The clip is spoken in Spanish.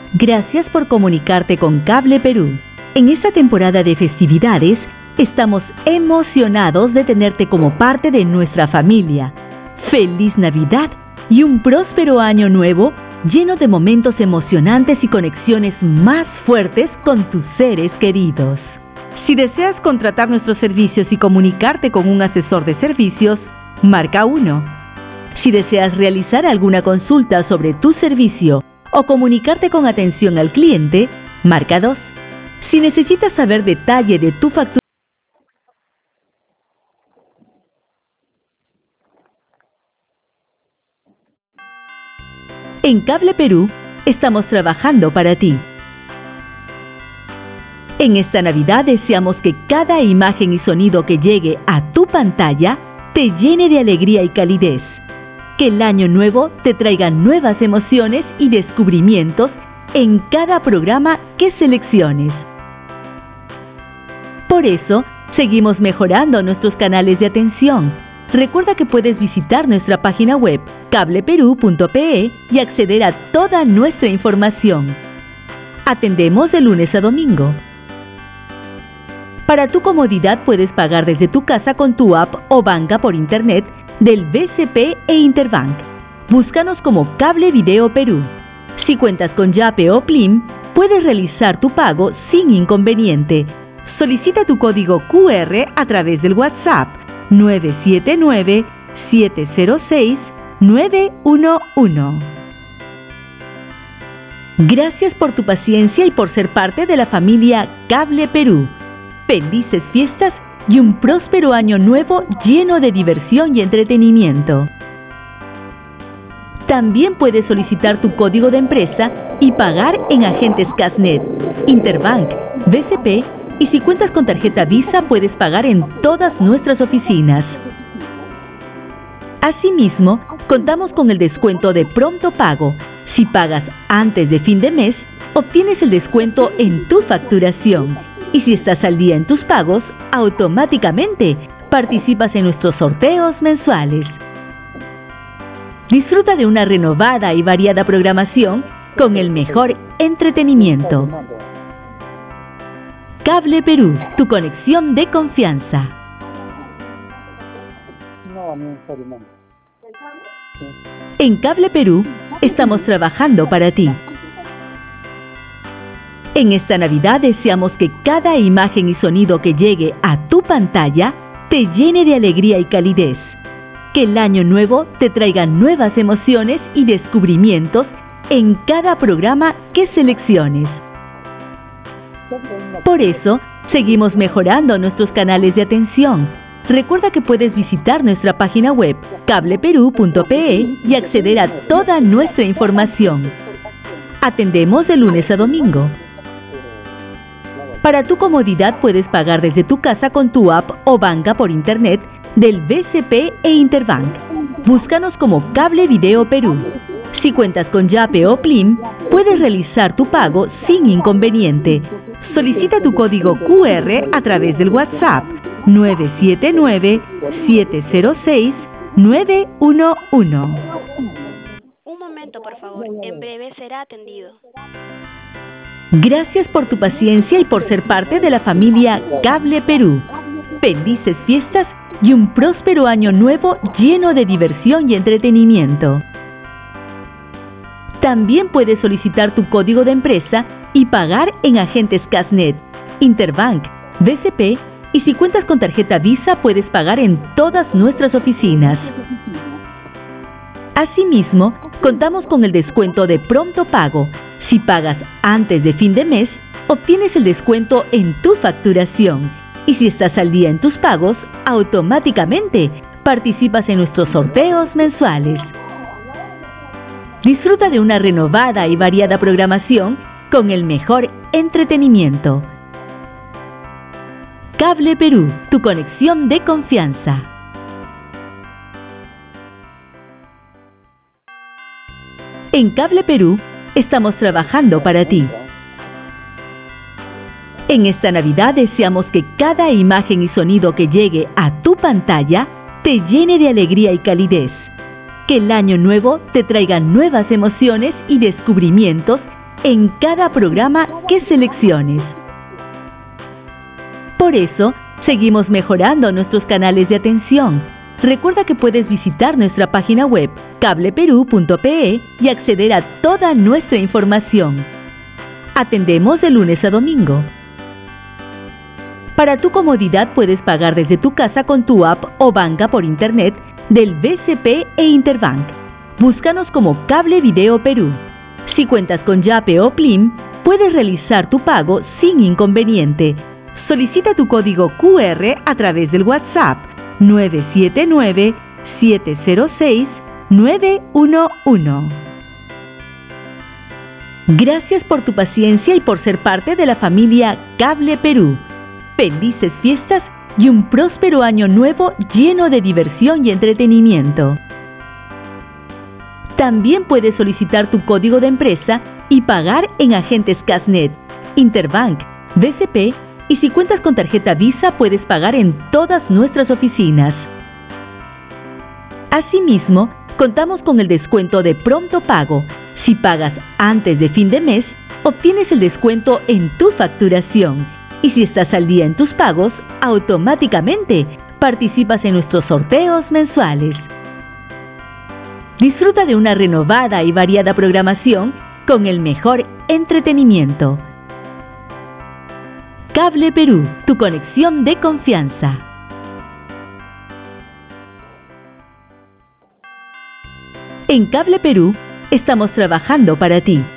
Gracias por comunicarte con Cable Perú. En esta temporada de festividades, estamos emocionados de tenerte como parte de nuestra familia. ¡Feliz Navidad y un próspero año nuevo lleno de momentos emocionantes y conexiones más fuertes con tus seres queridos! Si deseas contratar nuestros servicios y comunicarte con un asesor de servicios, marca 1. Si deseas realizar alguna consulta sobre tu servicio o comunicarte con atención al cliente, marca 2. Si necesitas saber detalle de tu factura, en Cable Perú estamos trabajando para ti. En esta Navidad deseamos que cada imagen y sonido que llegue a tu pantalla te llene de alegría y calidez. Que el año nuevo te traiga nuevas emociones y descubrimientos en cada programa que selecciones. Por eso, seguimos mejorando nuestros canales de atención. Recuerda que puedes visitar nuestra página web cableperú.pe y acceder a toda nuestra información. Atendemos de lunes a domingo. Para tu comodidad puedes pagar desde tu casa con tu app o banca por internet del BCP e Interbank. Búscanos como Cable Video Perú. Si cuentas con Yape o Plim, puedes realizar tu pago sin inconveniente. Solicita tu código QR a través del WhatsApp 979-706-911. Gracias por tu paciencia y por ser parte de la familia Cable Perú. Felices fiestas y un próspero año nuevo lleno de diversión y entretenimiento. También puedes solicitar tu código de empresa y pagar en agentes Casnet, Interbank, BCP y si cuentas con tarjeta Visa puedes pagar en todas nuestras oficinas. Asimismo, contamos con el descuento de pronto pago. Si pagas antes de fin de mes, obtienes el descuento en tu facturación. Y si estás al día en tus pagos, automáticamente participas en nuestros sorteos mensuales. Disfruta de una renovada y variada programación con el mejor entretenimiento. Cable Perú, tu conexión de confianza. En Cable Perú estamos trabajando para ti. En esta Navidad deseamos que cada imagen y sonido que llegue a tu pantalla te llene de alegría y calidez. Que el año nuevo te traiga nuevas emociones y descubrimientos en cada programa que selecciones. Por eso, seguimos mejorando nuestros canales de atención. Recuerda que puedes visitar nuestra página web cableperú.pe y acceder a toda nuestra información. Atendemos de lunes a domingo. Para tu comodidad puedes pagar desde tu casa con tu app o banca por internet del BCP e Interbank. Búscanos como Cable Video Perú. Si cuentas con Yape o Plim, puedes realizar tu pago sin inconveniente. Solicita tu código QR a través del WhatsApp 979-706-911. Un momento, por favor. En breve será atendido. Gracias por tu paciencia y por ser parte de la familia Cable Perú. Felices fiestas y un próspero año nuevo lleno de diversión y entretenimiento. También puedes solicitar tu código de empresa y pagar en agentes Casnet, Interbank, BCP y si cuentas con tarjeta Visa puedes pagar en todas nuestras oficinas. Asimismo, contamos con el descuento de pronto pago. Si pagas antes de fin de mes, obtienes el descuento en tu facturación. Y si estás al día en tus pagos, automáticamente participas en nuestros sorteos mensuales. Disfruta de una renovada y variada programación con el mejor entretenimiento. Cable Perú, tu conexión de confianza. En Cable Perú estamos trabajando para ti. En esta Navidad deseamos que cada imagen y sonido que llegue a tu pantalla te llene de alegría y calidez. Que el año nuevo te traiga nuevas emociones y descubrimientos en cada programa que selecciones. Por eso, seguimos mejorando nuestros canales de atención. Recuerda que puedes visitar nuestra página web cableperú.pe y acceder a toda nuestra información. Atendemos de lunes a domingo. Para tu comodidad puedes pagar desde tu casa con tu app o banca por internet del BCP e Interbank. Búscanos como Cable Video Perú. Si cuentas con Yape o Plim, puedes realizar tu pago sin inconveniente. Solicita tu código QR a través del WhatsApp 979-706-911. Gracias por tu paciencia y por ser parte de la familia Cable Perú. Felices fiestas y un próspero año nuevo lleno de diversión y entretenimiento. También puedes solicitar tu código de empresa y pagar en agentes Casnet, Interbank, BCP y si cuentas con tarjeta Visa puedes pagar en todas nuestras oficinas. Asimismo, contamos con el descuento de pronto pago. Si pagas antes de fin de mes, obtienes el descuento en tu facturación. Y si estás al día en tus pagos, automáticamente participas en nuestros sorteos mensuales. Disfruta de una renovada y variada programación con el mejor entretenimiento. Cable Perú, tu conexión de confianza. En Cable Perú, estamos trabajando para ti.